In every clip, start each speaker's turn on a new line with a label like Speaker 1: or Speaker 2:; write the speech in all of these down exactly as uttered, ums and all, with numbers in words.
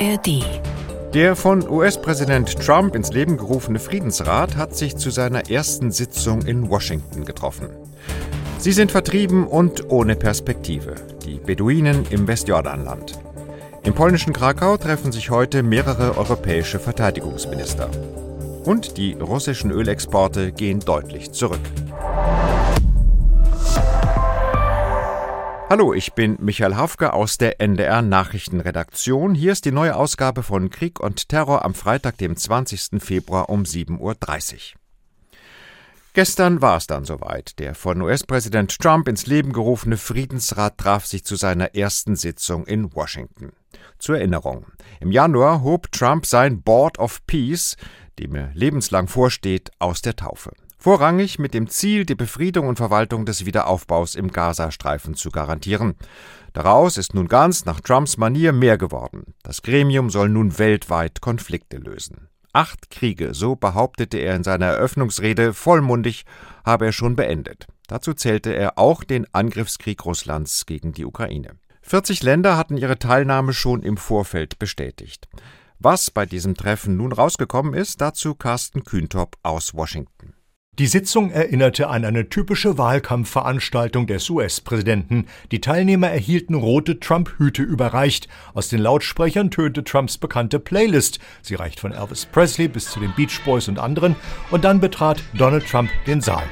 Speaker 1: A R D.
Speaker 2: Der von U S-Präsident Trump ins Leben gerufene Friedensrat hat sich zu seiner ersten Sitzung in Washington getroffen. Sie sind vertrieben und ohne Perspektive, die Beduinen im Westjordanland. Im polnischen Krakau treffen sich heute mehrere europäische Verteidigungsminister. Und die russischen Ölexporte gehen deutlich zurück. Hallo, ich bin Michael Hafke aus der N D R-Nachrichtenredaktion. Hier ist die neue Ausgabe von Krieg und Terror am Freitag, dem zwanzigsten Februar um sieben Uhr dreißig. Gestern war es dann soweit. Der von U S-Präsident Trump ins Leben gerufene Friedensrat traf sich zu seiner ersten Sitzung in Washington. Zur Erinnerung: Im Januar hob Trump sein Board of Peace, dem er lebenslang vorsteht, aus der Taufe. Vorrangig mit dem Ziel, die Befriedung und Verwaltung des Wiederaufbaus im Gazastreifen zu garantieren. Daraus ist nun ganz nach Trumps Manier mehr geworden. Das Gremium soll nun weltweit Konflikte lösen. Acht Kriege, so behauptete er in seiner Eröffnungsrede vollmundig, habe er schon beendet. Dazu zählte er auch den Angriffskrieg Russlands gegen die Ukraine. vierzig Länder hatten ihre Teilnahme schon im Vorfeld bestätigt. Was bei diesem Treffen nun rausgekommen ist, dazu Carsten Kühntop aus Washington.
Speaker 3: Die Sitzung erinnerte an eine typische Wahlkampfveranstaltung des U S-Präsidenten. Die Teilnehmer erhielten rote Trump-Hüte überreicht. Aus den Lautsprechern tönte Trumps bekannte Playlist. Sie reicht von Elvis Presley bis zu den Beach Boys und anderen. Und dann betrat Donald Trump den Saal.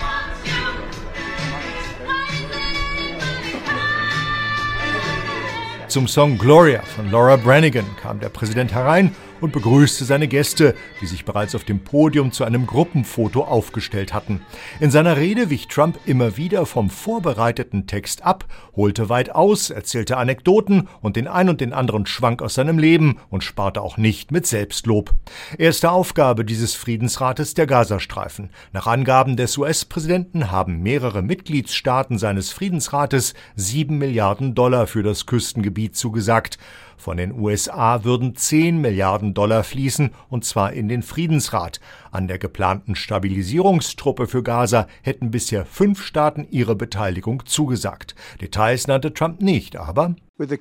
Speaker 3: Zum Song Gloria von Laura Branigan kam der Präsident herein und begrüßte seine Gäste, die sich bereits auf dem Podium zu einem Gruppenfoto aufgestellt hatten. In seiner Rede wich Trump immer wieder vom vorbereiteten Text ab, holte weit aus, erzählte Anekdoten und den ein und den anderen Schwank aus seinem Leben und sparte auch nicht mit Selbstlob. Erste Aufgabe dieses Friedensrates der Gazastreifen. Nach Angaben des U S-Präsidenten haben mehrere Mitgliedstaaten seines Friedensrates sieben Milliarden Dollar für das Küstengebiet zugesagt. Von den U S A würden zehn Milliarden Dollar fließen, und zwar in den Friedensrat. An der geplanten Stabilisierungstruppe für Gaza hätten bisher fünf Staaten ihre Beteiligung zugesagt. Details nannte Trump nicht, aber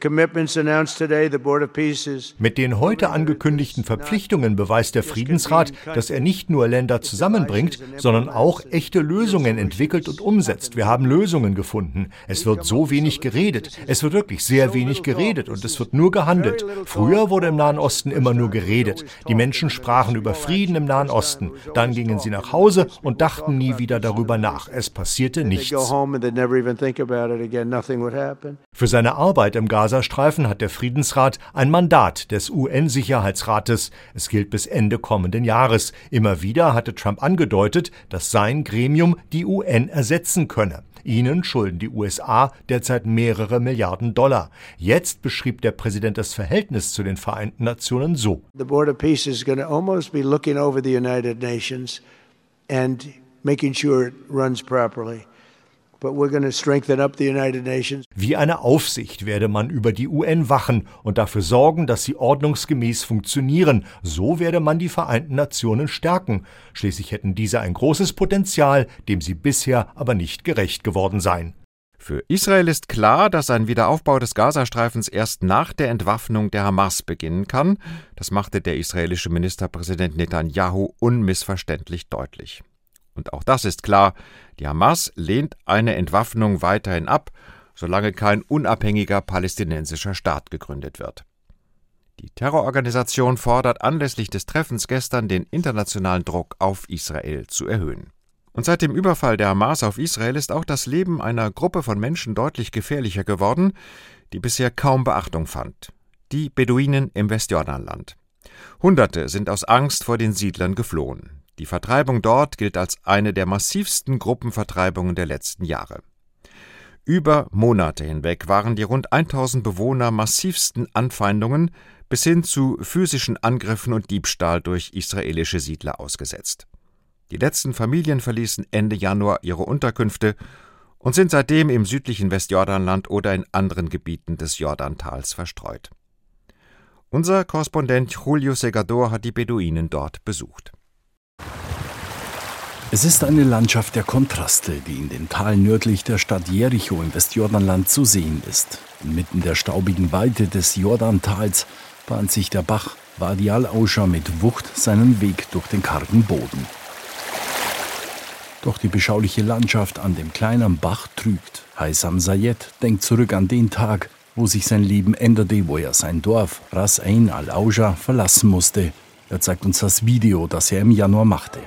Speaker 3: mit den heute angekündigten Verpflichtungen beweist der Friedensrat, dass er nicht nur Länder zusammenbringt, sondern auch echte Lösungen entwickelt und umsetzt. Wir haben Lösungen gefunden. Es wird so wenig geredet. Es wird wirklich sehr wenig geredet und es wird nur gehandelt. Früher wurde im Nahen Osten immer nur geredet. Die Menschen sprachen über Frieden im Nahen Osten. Dann gingen sie nach Hause und dachten nie wieder darüber nach. Es passierte nichts. Für seine Arbeit im Gazastreifen hat der Friedensrat ein Mandat des U N-Sicherheitsrates. Es gilt bis Ende kommenden Jahres. Immer wieder hatte Trump angedeutet, dass sein Gremium die U N ersetzen könne. Ihnen schulden die U S A derzeit mehrere Milliarden Dollar. Jetzt beschrieb der Präsident das Verhältnis zu den Vereinten Nationen so:
Speaker 4: The Board of Peace is going to almost be looking over the United Nations and making sure it runs properly. But we're going to strengthen up the United Nations.
Speaker 3: Wie eine Aufsicht werde man über die U N wachen und dafür sorgen, dass sie ordnungsgemäß funktionieren. So werde man die Vereinten Nationen stärken. Schließlich hätten diese ein großes Potenzial, dem sie bisher aber nicht gerecht geworden seien.
Speaker 2: Für Israel ist klar, dass ein Wiederaufbau des Gazastreifens erst nach der Entwaffnung der Hamas beginnen kann. Das machte der israelische Ministerpräsident Netanyahu unmissverständlich deutlich. Und auch das ist klar, die Hamas lehnt eine Entwaffnung weiterhin ab, solange kein unabhängiger palästinensischer Staat gegründet wird. Die Terrororganisation fordert anlässlich des Treffens gestern, den internationalen Druck auf Israel zu erhöhen. Und seit dem Überfall der Hamas auf Israel ist auch das Leben einer Gruppe von Menschen deutlich gefährlicher geworden, die bisher kaum Beachtung fand: die Beduinen im Westjordanland. Hunderte sind aus Angst vor den Siedlern geflohen. Die Vertreibung dort gilt als eine der massivsten Gruppenvertreibungen der letzten Jahre. Über Monate hinweg waren die rund tausend Bewohner massivsten Anfeindungen bis hin zu physischen Angriffen und Diebstahl durch israelische Siedler ausgesetzt. Die letzten Familien verließen Ende Januar ihre Unterkünfte und sind seitdem im südlichen Westjordanland oder in anderen Gebieten des Jordantals verstreut. Unser Korrespondent Julio Segador hat die Beduinen dort besucht.
Speaker 1: Es ist eine Landschaft der Kontraste, die in den Talen nördlich der Stadt Jericho im Westjordanland zu sehen ist. Inmitten der staubigen Weite des Jordantals bahnt sich der Bach Wadi al-Auscha mit Wucht seinen Weg durch den kargen Boden. Doch die beschauliche Landschaft an dem kleinen Bach trügt. Haitham Zayed denkt zurück an den Tag, wo sich sein Leben änderte, wo er sein Dorf Ras Ain al-Auscha verlassen musste. Er zeigt uns das Video, das er im Januar machte.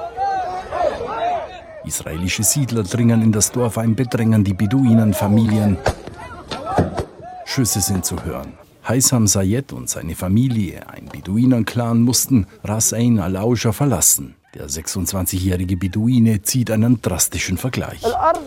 Speaker 1: Israelische Siedler dringen in das Dorf ein, bedrängen die Beduinenfamilien. Schüsse sind zu hören. Haitham Zayed und seine Familie, ein Beduinenclan, mussten Ras Ain al-Auscha verlassen. Der sechsundzwanzigjährige Beduine zieht einen drastischen Vergleich.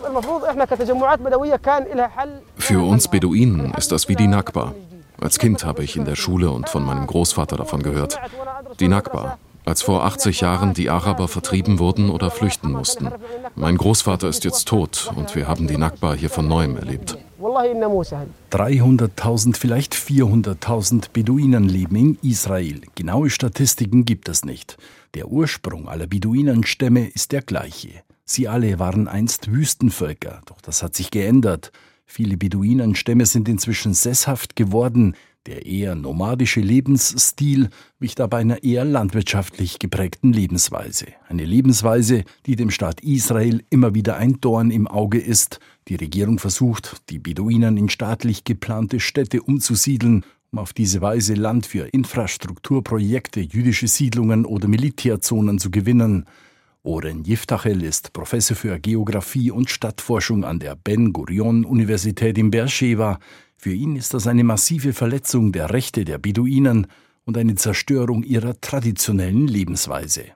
Speaker 5: Für uns Beduinen ist das wie die Nakba. Als Kind habe ich in der Schule und von meinem Großvater davon gehört. Die Nakba, als vor achtzig Jahren die Araber vertrieben wurden oder flüchten mussten. Mein Großvater ist jetzt tot und wir haben die Nakba hier von Neuem erlebt.
Speaker 1: dreihunderttausend, vielleicht vierhunderttausend Beduinen leben in Israel. Genaue Statistiken gibt es nicht. Der Ursprung aller Beduinenstämme ist der gleiche. Sie alle waren einst Wüstenvölker, doch das hat sich geändert. Viele Beduinenstämme sind inzwischen sesshaft geworden. Der eher nomadische Lebensstil wich dabei einer eher landwirtschaftlich geprägten Lebensweise. Eine Lebensweise, die dem Staat Israel immer wieder ein Dorn im Auge ist. Die Regierung versucht, die Beduinen in staatlich geplante Städte umzusiedeln, um auf diese Weise Land für Infrastrukturprojekte, jüdische Siedlungen oder Militärzonen zu gewinnen. Oren Yiftachel ist Professor für Geographie und Stadtforschung an der Ben-Gurion-Universität in Beersheba. Für ihn ist das eine massive Verletzung der Rechte der Beduinen und eine Zerstörung ihrer traditionellen Lebensweise.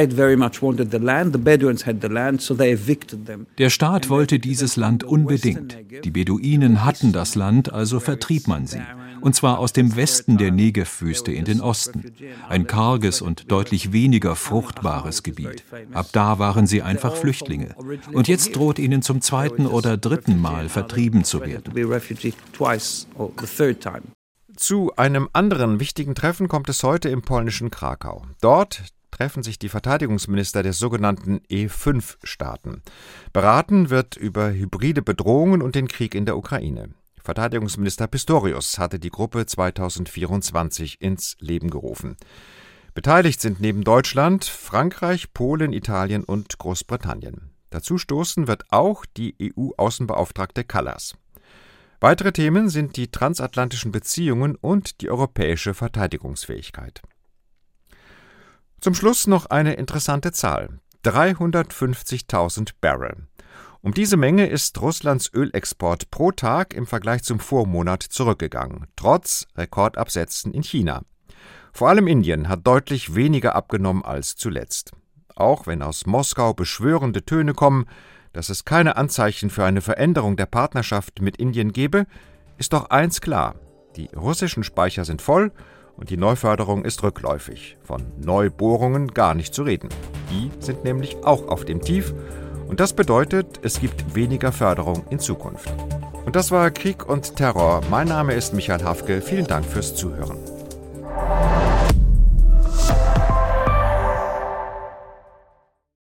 Speaker 6: Der Staat wollte dieses Land unbedingt. Die Beduinen hatten das Land, also vertrieb man sie. Und zwar aus dem Westen der Negev-Wüste in den Osten. Ein karges und deutlich weniger fruchtbares Gebiet. Ab da waren sie einfach Flüchtlinge. Und jetzt droht ihnen zum zweiten oder dritten Mal vertrieben zu werden.
Speaker 2: Zu einem anderen wichtigen Treffen kommt es heute im polnischen Krakau. Dort treffen sich die Verteidigungsminister der sogenannten E fünf Staaten. Beraten wird über hybride Bedrohungen und den Krieg in der Ukraine. Verteidigungsminister Pistorius hatte die Gruppe zweitausendvierundzwanzig ins Leben gerufen. Beteiligt sind neben Deutschland Frankreich, Polen, Italien und Großbritannien. Dazu stoßen wird auch die E U-Außenbeauftragte Kallas. Weitere Themen sind die transatlantischen Beziehungen und die europäische Verteidigungsfähigkeit. Zum Schluss noch eine interessante Zahl: dreihundertfünfzigtausend Barrel. Um diese Menge ist Russlands Ölexport pro Tag im Vergleich zum Vormonat zurückgegangen, trotz Rekordabsätzen in China. Vor allem Indien hat deutlich weniger abgenommen als zuletzt. Auch wenn aus Moskau beschwörende Töne kommen, dass es keine Anzeichen für eine Veränderung der Partnerschaft mit Indien gebe, ist doch eins klar: Die russischen Speicher sind voll und die Neuförderung ist rückläufig. Von Neubohrungen gar nicht zu reden. Die sind nämlich auch auf dem Tief. Und das bedeutet, es gibt weniger Förderung in Zukunft. Und das war Krieg und Terror. Mein Name ist Michael Hafke. Vielen Dank fürs Zuhören.